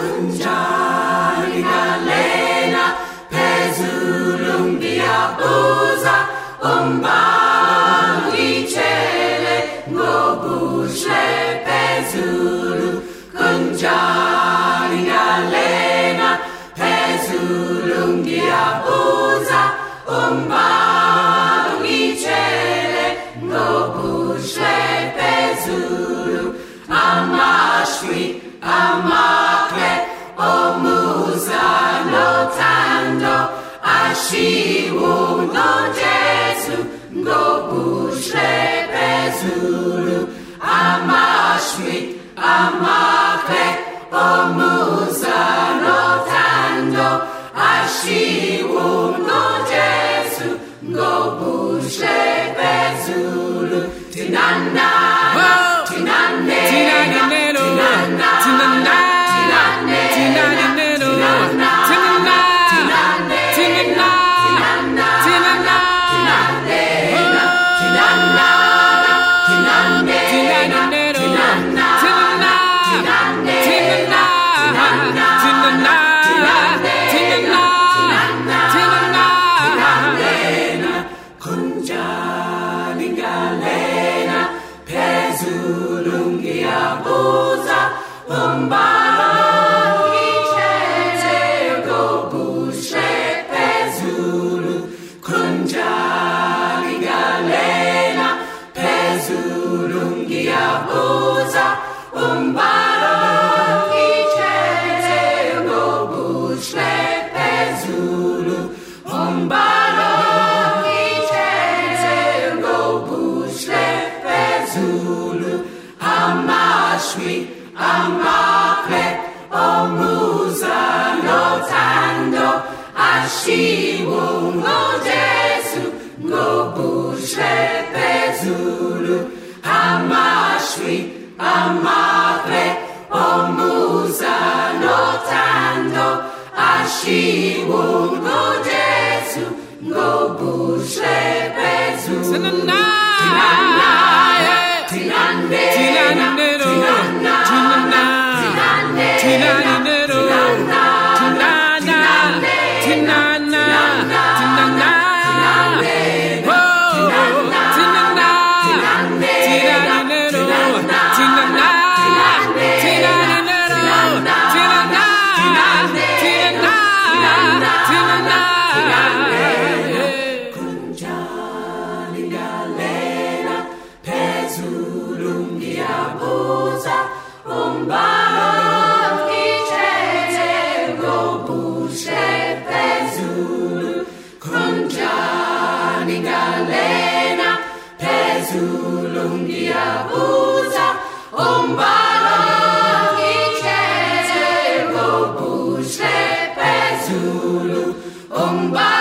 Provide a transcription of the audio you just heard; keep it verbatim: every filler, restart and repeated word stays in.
Kunjali galena, pezulungia buza, umbali chele, ngobushle pezulu. Kunjali galena, pezulungia buza, umbali chele, ngobushle pezulu. Amashwi, amakle, omuza notando, ashiwo no Jesu, ngobushle pezulu. Amashwi, amakle, omuza notando, ashiwo no Jesu, ngobushle pezulu. Tinana, tinane, tinane, tinana, tinana, tinane, tinane, tinana, tinana, tinane, tinana, tinana, tinane, tinana, tinane, tinane, tinana, tinana, tinane, tinana, tinana, tinana, tinana, kunjali galena, pezulungia buza, umbali chele, ngobushle pezulu. Kunjali galena, pezulungia buza, umbali chele, ngobushle pezulu. Umbali chele, ngobushle pezulu. Amashwi, amakle, omuza notando, ashiwo no Jesu, ngobushle pezulu. Amashwi, amakle, omuza notando, ashiwo no Jesu, ngobushle pezulu. Tinana, tinane, tinane, tinane, Kunjali galena, pezulungia buza, umbali chele, ngobushle pezulu. Umbali